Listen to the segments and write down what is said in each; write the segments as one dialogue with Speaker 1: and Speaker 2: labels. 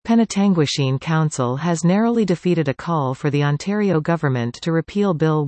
Speaker 1: Penetanguishene Council has narrowly defeated a call for the Ontario government to repeal Bill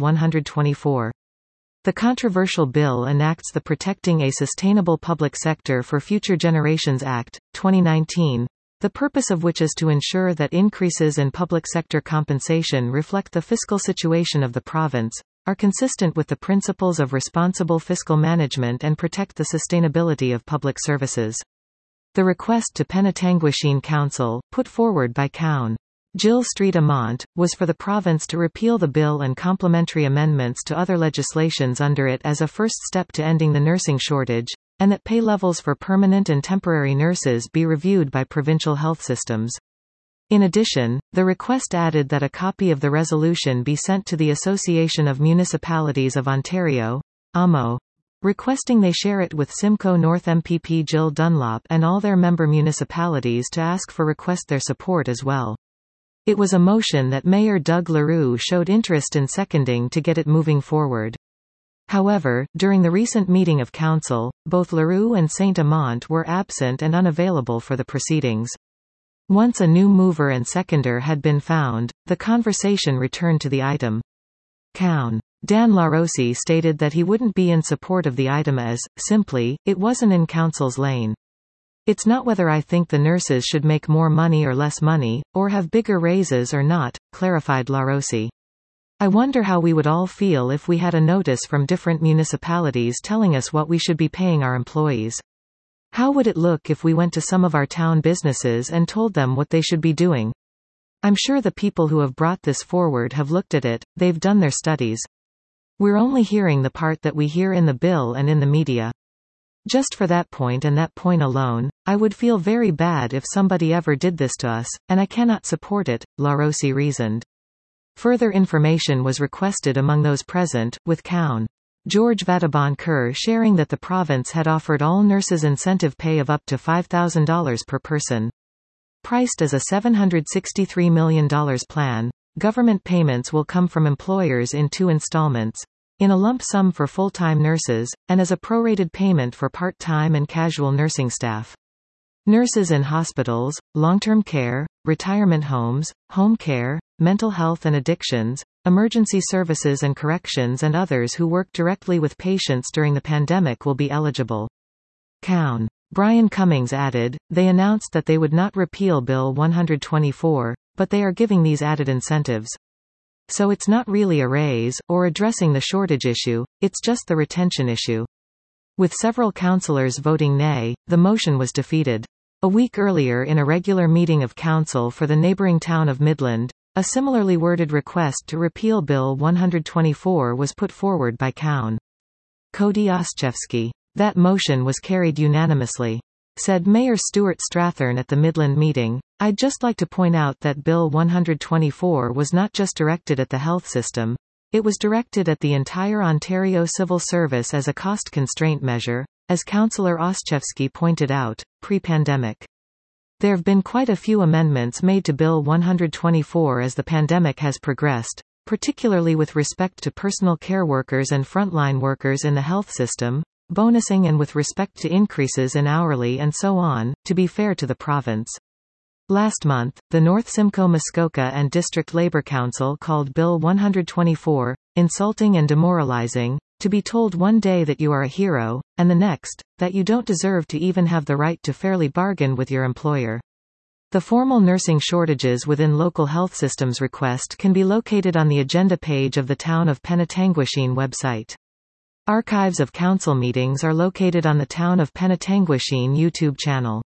Speaker 1: 124. The controversial bill enacts the Protecting a Sustainable Public Sector for Future Generations Act, 2019, the purpose of which is to ensure that increases in public sector compensation reflect the fiscal situation of the province, are consistent with the principles of responsible fiscal management and protect the sustainability of public services. The request to Penetanguishene Council, put forward by Cown. Jill Street Amont, was for the province to repeal the bill and complementary amendments to other legislations under it as a first step to ending the nursing shortage, and that pay levels for permanent and temporary nurses be reviewed by provincial health systems. In addition, the request added that a copy of the resolution be sent to the Association of Municipalities of Ontario, AMO, requesting they share it with Simcoe North MPP Jill Dunlop and all their member municipalities to ask for their support as well. It was a motion that Mayor Doug Leroux showed interest in seconding to get it moving forward. However, during the recent meeting of council, both Leroux and St. Amant were absent and unavailable for the proceedings. Once a new mover and seconder had been found, the conversation returned to the item. Cown. Dan LaRossi stated that he wouldn't be in support of the item as, simply, it wasn't in council's lane. It's not whether I think the nurses should make more money or less money, or have bigger raises or not, clarified LaRossi. I wonder how we would all feel if we had a notice from different municipalities telling us what we should be paying our employees. How would it look if we went to some of our town businesses and told them what they should be doing? I'm sure the people who have brought this forward have looked at it, they've done their studies. We're only hearing the part that we hear in the bill and in the media. Just for that point and that point alone, I would feel very bad if somebody ever did this to us, and I cannot support it, LaRossi reasoned. Further information was requested among those present, with Cown. George Vatibon-Kerr sharing that the province had offered all nurses incentive pay of up to $5,000 per person. Priced as a $763 million plan, government payments will come from employers in 2 installments, in a lump sum for full-time nurses, and as a prorated payment for part-time and casual nursing staff. Nurses in hospitals, long-term care, retirement homes, home care, mental health and addictions, emergency services and corrections and others who work directly with patients during the pandemic will be eligible. Cown. Brian Cummings added, they announced that they would not repeal Bill 124, but they are giving these added incentives. So it's not really a raise, or addressing the shortage issue, it's just the retention issue. With several councillors voting nay, the motion was defeated. A week earlier in a regular meeting of council for the neighbouring town of Midland, a similarly worded request to repeal Bill 124 was put forward by Cown. Cody Oszczewski. That motion was carried unanimously. Said Mayor Stuart Strathern at the Midland meeting, I'd just like to point out that Bill 124 was not just directed at the health system, it was directed at the entire Ontario civil service as a cost constraint measure, as Councillor Oszczewski pointed out, pre-pandemic. There have been quite a few amendments made to Bill 124 as the pandemic has progressed, particularly with respect to personal care workers and frontline workers in the health system, bonusing and with respect to increases in hourly and so on, to be fair to the province. Last month, the North Simcoe Muskoka and District Labour Council called Bill 124, insulting and demoralizing, to be told one day that you are a hero, and the next, that you don't deserve to even have the right to fairly bargain with your employer. The formal nursing shortages within local health systems request can be located on the agenda page of the Town of Penetanguishene website. Archives of council meetings are located on the Town of Penetanguishene YouTube channel.